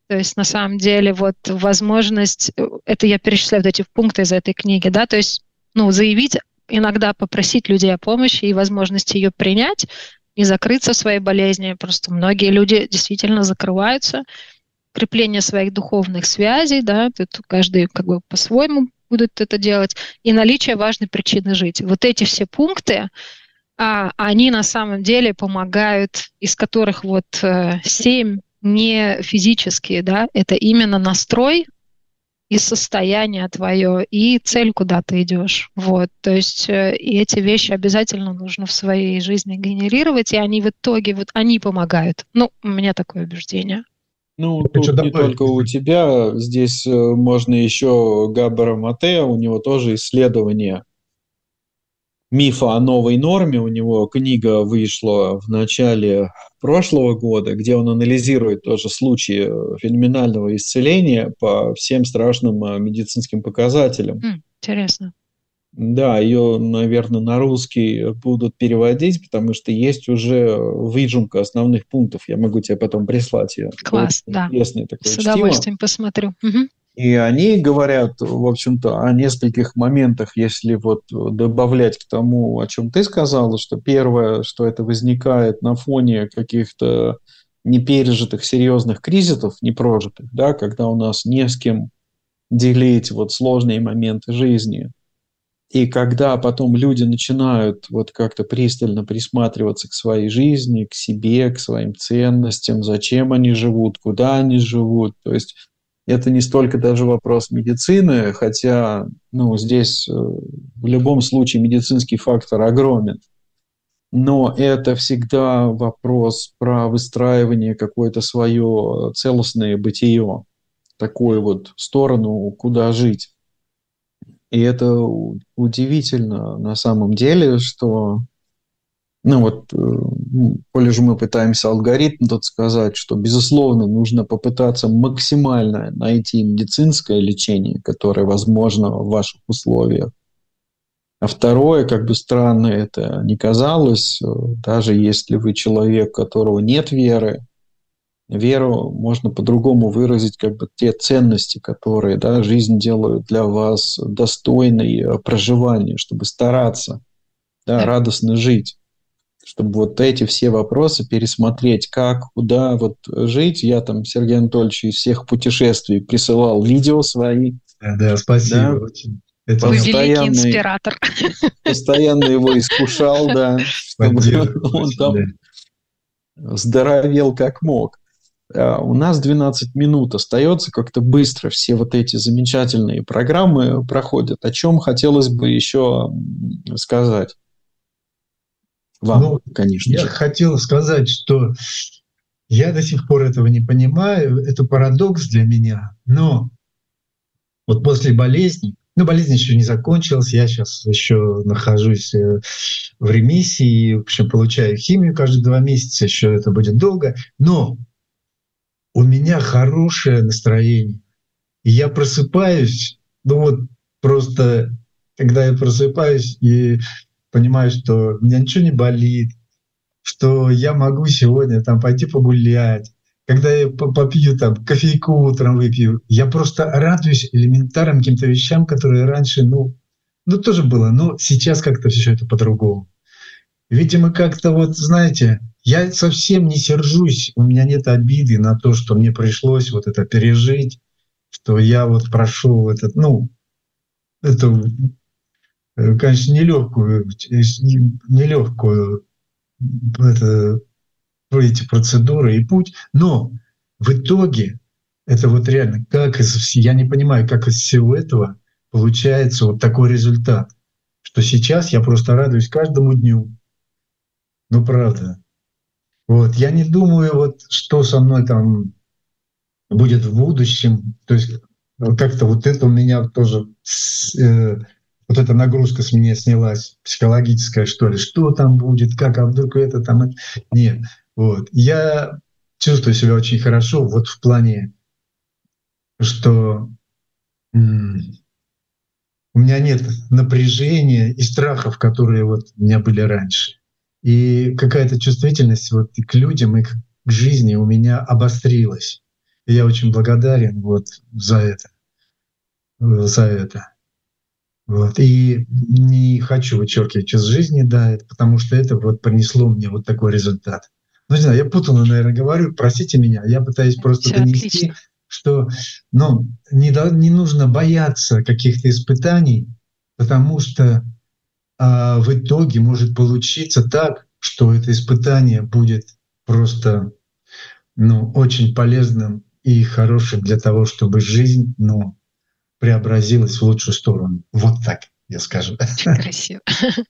Speaker 3: То есть на самом деле вот возможность, это я перечисляю вот эти пункты из этой книги, да, то есть ну, заявить, иногда попросить людей о помощи и возможности ее принять, не закрыться в своей болезни. Просто многие люди действительно закрываются. Крепление своих духовных связей, да, тут каждый как бы по-своему будет это делать, и наличие важной причины жить. Вот эти все пункты, а, они на самом деле помогают, из которых вот э, семь не физические, да, это именно настрой и состояние твое, и цель, куда ты идешь. Вот, то есть э, и эти вещи обязательно нужно в своей жизни генерировать, и они в итоге, вот они помогают. Ну, у меня такое убеждение.
Speaker 2: Ну, тут не добавить? Только у тебя, здесь можно еще Габбара Мате, у него тоже исследование мифа о новой норме, у него книга вышла в начале прошлого года, где он анализирует тоже случаи феноменального исцеления по всем страшным медицинским показателям.
Speaker 3: Интересно.
Speaker 2: Да, ее, наверное, на русский будут переводить, потому что есть уже выжимка основных пунктов. Я могу тебе потом прислать ее.
Speaker 3: Класс,
Speaker 2: очень
Speaker 3: да.
Speaker 2: Интересное такое
Speaker 3: С
Speaker 2: чтиво.
Speaker 3: удовольствием посмотрю. Угу.
Speaker 2: И они говорят, в общем-то, о нескольких моментах, если вот добавлять к тому, о чем ты сказала, что первое, что это возникает на фоне каких-то непережитых серьезных кризисов, непрожитых, да, когда у нас не с кем делить вот сложные моменты жизни. И когда потом люди начинают вот как-то пристально присматриваться к своей жизни, к себе, к своим ценностям, зачем они живут, куда они живут, то есть это не столько даже вопрос медицины, хотя ну, здесь в любом случае медицинский фактор огромен. Но это всегда вопрос про выстраивание какое-то свое целостное бытие, такую вот сторону, куда жить. И это удивительно на самом деле, что, ну вот, коли же мы пытаемся алгоритм тут сказать, что, безусловно, нужно попытаться максимально найти медицинское лечение, которое возможно в ваших условиях. А второе, как бы странно это ни казалось, даже если вы человек, у которого нет веры, веру можно по-другому выразить, как бы те ценности, которые, да, жизнь делают для вас достойной проживания, чтобы стараться, да, радостно жить, чтобы вот эти все вопросы пересмотреть, как, куда вот жить. Я там Сергею Анатольевичу из всех путешествий присылал видео свои.
Speaker 4: Да, да, спасибо
Speaker 2: да.
Speaker 4: очень.
Speaker 3: Это Вы великий инспиратор.
Speaker 2: Постоянно его искушал, да, чтобы он там здоровел как мог. У нас двенадцать минут остается, как-то быстро все вот эти замечательные программы проходят. О чем хотелось бы еще сказать? Вам, ну, конечно
Speaker 4: я
Speaker 2: же.
Speaker 4: хотел сказать, что я до сих пор этого не понимаю. Это парадокс для меня. Но вот после болезни, ну, болезнь еще не закончилась, я сейчас еще нахожусь в ремиссии, в общем, получаю химию каждые два месяца, еще это будет долго. Но у меня хорошее настроение. И я просыпаюсь, ну вот просто, когда я просыпаюсь и понимаю, что у меня ничего не болит, что я могу сегодня там пойти погулять, когда я попью там кофейку утром выпью, я просто радуюсь элементарным каким-то вещам, которые раньше, ну, ну тоже было, но сейчас как-то все это по-другому. Видимо, как-то вот, знаете, я совсем не сержусь, у меня нет обиды на то, что мне пришлось вот это пережить, что я вот прошел этот, ну, эту, конечно, нелегкую, нелегкую это, эти процедуры и путь, но в итоге это вот реально, как из, я не понимаю, как из всего этого получается вот такой результат, что сейчас я просто радуюсь каждому дню. Ну, правда. Вот. Я не думаю, вот, что со мной там будет в будущем. То есть как-то вот это у меня тоже, э, вот эта нагрузка с меня снялась, психологическая, что ли. Что там будет, как, а вдруг это там... Нет. Вот. Я чувствую себя очень хорошо вот в плане, что м- у меня нет напряжения и страхов, которые вот у меня были раньше. И какая-то чувствительность вот и к людям, и к жизни у меня обострилась. И я очень благодарен вот за это, за это. Вот. И не хочу вычеркивать из жизни, да, это, потому что это вот принесло мне вот такой результат. Ну, не знаю, я путанно, наверное, говорю, простите меня, я пытаюсь просто
Speaker 3: Всё
Speaker 4: донести,
Speaker 3: отлично.
Speaker 4: что ну, не, до- не нужно бояться каких-то испытаний, потому что а, в итоге может получиться так, что это испытание будет просто ну, очень полезным и хорошим для того, чтобы жизнь ну, преобразилась в лучшую сторону. Вот так я скажу.
Speaker 3: Очень красиво.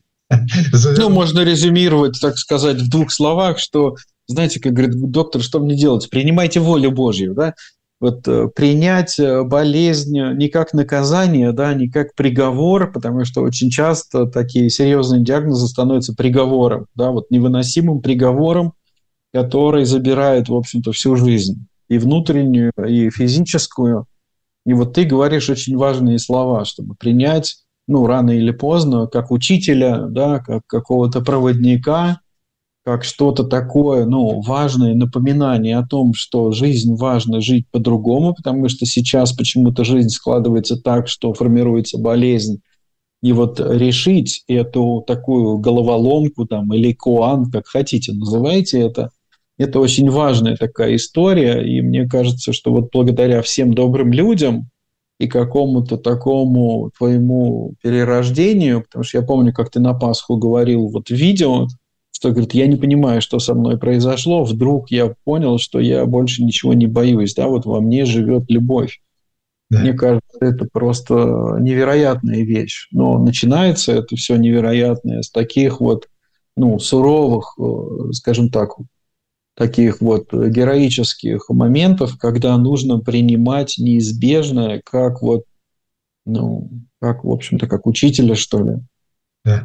Speaker 2: Ну, можно резюмировать, так сказать, в двух словах, что, знаете, как говорит доктор, что мне делать? Принимайте волю Божью, да? Вот э, принять э, болезнь не как наказание, да, не как приговор, потому что очень часто такие серьезные диагнозы становятся приговором, да, вот невыносимым приговором, который забирает, в общем-то, всю жизнь, и внутреннюю, и физическую. И вот ты говоришь очень важные слова, чтобы принять, ну, рано или поздно, как учителя, да, как какого-то проводника, как что-то такое, ну, важное напоминание о том, что жизнь важно жить по-другому, потому что сейчас почему-то жизнь складывается так, что формируется болезнь. И вот решить эту такую головоломку там, или куан, как хотите, называйте это, это очень важная такая история, и мне кажется, что вот благодаря всем добрым людям и какому-то такому твоему перерождению, потому что я помню, как ты на Пасху говорил вот в видео, что, говорит, я не понимаю, что со мной произошло, вдруг я понял, что я больше ничего не боюсь, да, вот во мне живет любовь. Да. Мне кажется, это просто невероятная вещь. Но начинается это все невероятное с таких вот, ну, суровых, скажем так, таких вот героических моментов, когда нужно принимать неизбежное, как вот, ну, как, в общем-то, как учителя, что ли.
Speaker 4: Да,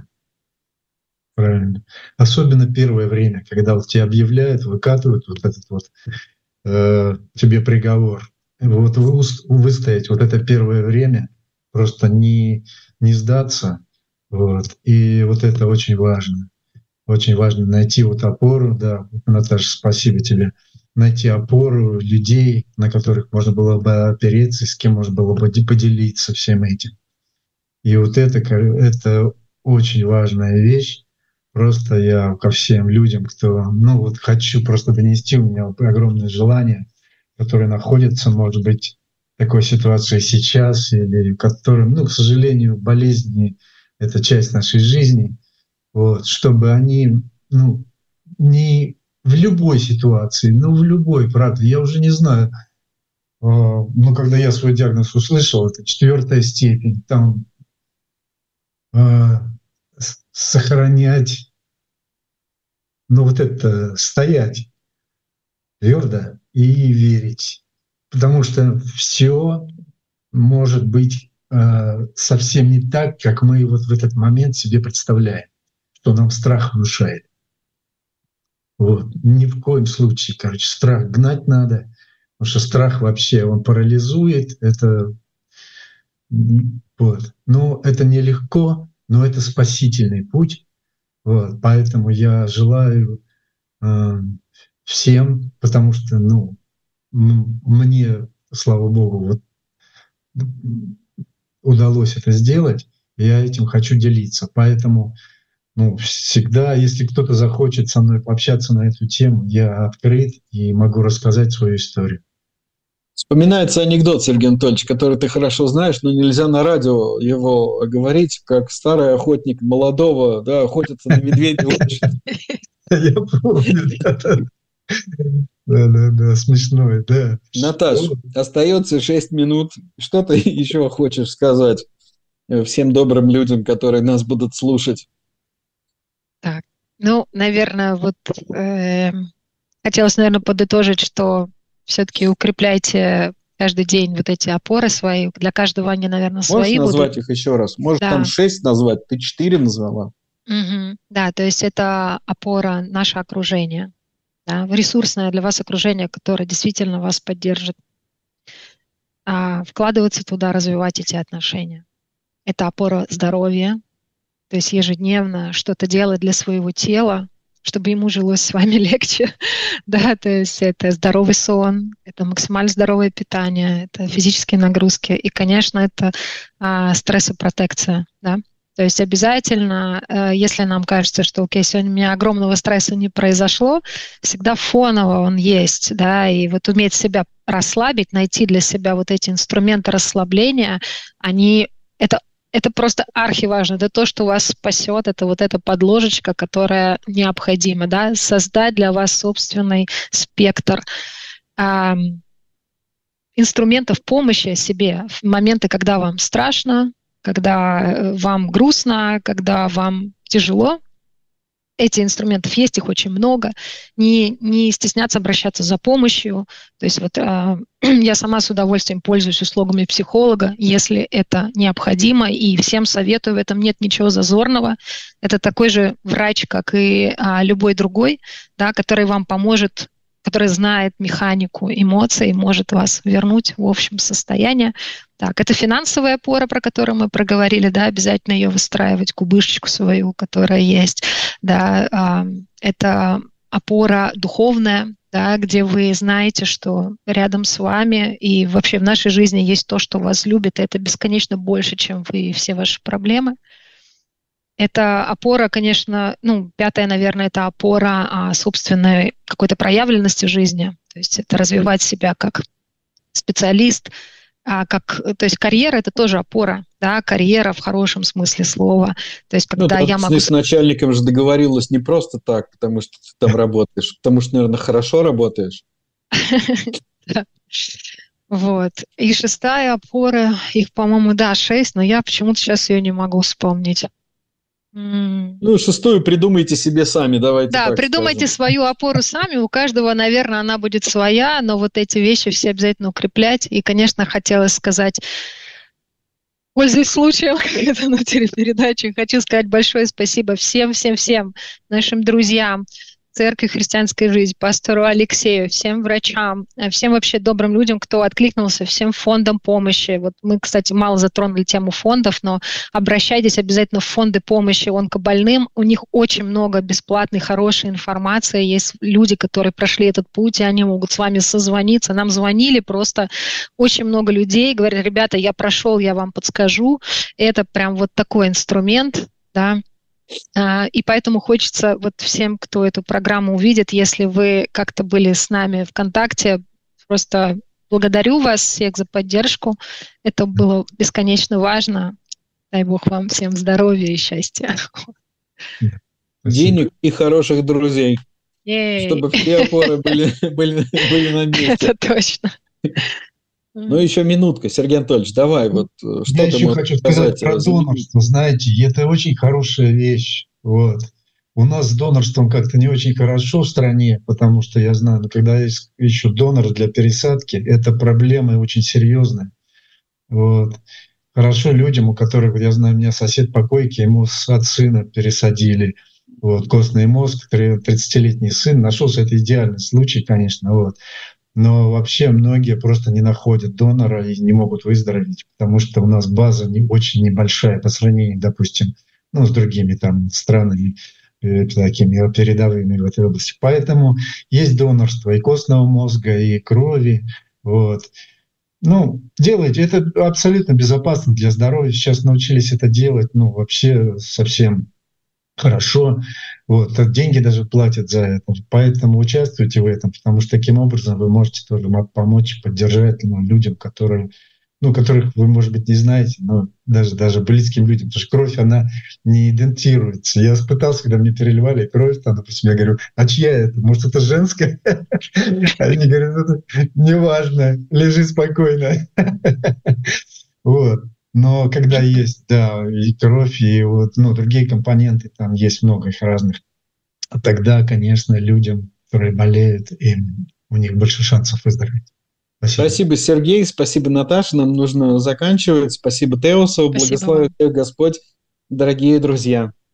Speaker 4: правильно. Особенно первое время, когда вот тебе объявляют, выкатывают вот этот вот э, тебе приговор. Вот вы, выстоять вот это первое время, просто не, не сдаться. Вот. И вот это очень важно. Очень важно найти вот опору, да, Наташа, спасибо тебе, найти опору людей, на которых можно было бы опереться, с кем можно было бы поделиться всем этим. И вот это, это очень важная вещь. Просто я ко всем людям, кто, ну вот хочу просто донести, у меня огромное желание, которые находятся, может быть, в такой ситуации сейчас, или которым, ну, к сожалению, болезни — это часть нашей жизни, вот, чтобы они, ну, не в любой ситуации, ну, в любой, правда, я уже не знаю, ну, когда я свой диагноз услышал, это четвертая степень, там э, сохранять, ну, вот это, стоять твердо и верить. Потому что все может быть э, совсем не так, как мы вот в этот момент себе представляем, что нам страх внушает. Вот. Ни в коем случае, короче, страх гнать надо, потому что страх вообще, он парализует. Это, вот. Но это нелегко, но это спасительный путь. Вот. Поэтому я желаю э, всем, потому что, ну, мне, слава богу, вот удалось это сделать, и я этим хочу делиться. Поэтому, ну, всегда, если кто-то захочет со мной пообщаться на эту тему, я открыт и могу рассказать свою историю.
Speaker 2: Вспоминается анекдот, Сергей Анатольевич, который ты хорошо знаешь, но нельзя на радио его говорить, как старый охотник молодого, да, охотится на медведя лучше.
Speaker 4: Я помню, да. Да-да-да, смешной, да.
Speaker 2: Наташ, остается шесть минут. Что ты еще хочешь сказать всем добрым людям, которые нас будут слушать?
Speaker 3: Так, ну, наверное, вот э, хотелось, наверное, подытожить, что все-таки укрепляйте каждый день вот эти опоры свои. Для каждого они, наверное, свои будут.
Speaker 2: Можешь назвать их еще раз? Может, да. Там шесть назвать? Ты четыре назвала?
Speaker 3: Угу. Да, то есть это опора, наше окружение. Да, ресурсное для вас окружение, которое действительно вас поддержит. А, вкладываться туда, развивать эти отношения. Это опора здоровья, то есть ежедневно что-то делать для своего тела, чтобы ему жилось с вами легче. Да, то есть это здоровый сон, это максимально здоровое питание, это физические нагрузки и, конечно, это а, стрессопротекция. Да? То есть обязательно, а, если нам кажется, что окей, сегодня у меня огромного стресса не произошло, всегда фоново он есть, да, и вот уметь себя расслабить, найти для себя вот эти инструменты расслабления, они, это Это просто архиважно. Это то, что вас спасет. Это вот эта подложечка, которая необходима. Да? Создать для вас собственный спектр э, инструментов помощи себе в моменты, когда вам страшно, когда вам грустно, когда вам тяжело. Эти инструментов есть, их очень много. Не, не стесняться обращаться за помощью. То есть вот э, я сама с удовольствием пользуюсь услугами психолога, если это необходимо, и всем советую, в этом нет ничего зазорного. Это такой же врач, как и э, любой другой, да, который вам поможет, который знает механику эмоций, может вас вернуть в общем состояние. Так, это финансовая опора, про которую мы проговорили, да, обязательно ее выстраивать, кубышечку свою, которая есть, да, а, это опора духовная, да, где вы знаете, что рядом с вами и вообще в нашей жизни есть то, что вас любит, и это бесконечно больше, чем вы и все ваши проблемы. Это опора, конечно, ну, пятое, наверное, это опора а, собственной какой-то проявленности в жизни, то есть это развивать себя как специалист, а как, то есть карьера – это тоже опора, да, карьера в хорошем смысле слова. То есть когда
Speaker 2: ну,
Speaker 3: я могу…
Speaker 2: с начальником же договорилась не просто так, потому что ты там работаешь, потому что, наверное, хорошо работаешь.
Speaker 3: Вот. И шестая опора, их, по-моему, да, шесть, но я почему-то сейчас ее не могу вспомнить.
Speaker 2: Ну, шестую придумайте себе сами, давайте
Speaker 3: Да,
Speaker 2: так
Speaker 3: придумайте
Speaker 2: скажем.
Speaker 3: свою опору сами, у каждого, наверное, она будет своя, но вот эти вещи все обязательно укреплять. И, конечно, хотелось сказать, пользуясь случаем, как это на телепередаче, хочу сказать большое спасибо всем-всем-всем нашим друзьям, Церкви «Христианская жизнь», пастору Алексею, всем врачам, всем вообще добрым людям, кто откликнулся, всем фондам помощи. Вот мы, кстати, мало затронули тему фондов, но обращайтесь обязательно в фонды помощи онкобольным. У них очень много бесплатной, хорошей информации. Есть люди, которые прошли этот путь, и они могут с вами созвониться. Нам звонили просто очень много людей, говорят, ребята, я прошел, я вам подскажу. Это прям вот такой инструмент, да. И поэтому хочется вот всем, кто эту программу увидит, если вы как-то были с нами в контакте, просто благодарю вас всех за поддержку. Это было бесконечно важно. Дай Бог вам всем здоровья и счастья.
Speaker 2: Денег и хороших друзей.
Speaker 3: Ей.
Speaker 2: Чтобы все опоры были, были, были на месте.
Speaker 3: Это точно.
Speaker 2: Ну, еще минутка, Сергей Анатольевич, давай, вот что
Speaker 4: Я
Speaker 2: ты
Speaker 4: еще
Speaker 2: можешь
Speaker 4: хочу
Speaker 2: сказать
Speaker 4: сказать про донорство, знаете, это очень хорошая вещь. Вот. У нас с донорством как-то не очень хорошо в стране, потому что я знаю, но когда есть еще донор для пересадки, это проблема очень серьезная. Вот. Хорошо людям, у которых, я знаю, у меня сосед по койке, ему от сына пересадили вот, костный мозг, тридцатилетний сын, нашелся, это идеальный случай, конечно, вот. Но вообще многие просто не находят донора и не могут выздороветь, потому что у нас база не, очень небольшая по сравнению, допустим, ну, с другими там странами, э, такими передовыми в этой области. Поэтому есть донорство и костного мозга, и крови. Вот. Ну, делайте. Это абсолютно безопасно для здоровья. Сейчас научились это делать, ну, вообще совсем хорошо. Вот. Деньги даже платят за это. Поэтому участвуйте в этом, потому что таким образом вы можете тоже помочь, поддержать, ну, людям, которые, ну, которых вы, может быть, не знаете, но даже, даже близким людям. Потому что кровь, она не идентифицируется. Я пытался, когда мне переливали кровь, там, допустим, я говорю, а чья это? Может, это женская? Они говорят, неважно, лежи спокойно. Вот. Но когда есть, да, и кровь, и вот, ну, другие компоненты, там есть много их разных, тогда, конечно, людям, которые болеют, им, у них больше шансов выздороветь.
Speaker 2: Спасибо. Спасибо, Сергей, спасибо, Наташа, нам нужно заканчивать. Спасибо, Теосу, благословит всех Господь, дорогие друзья.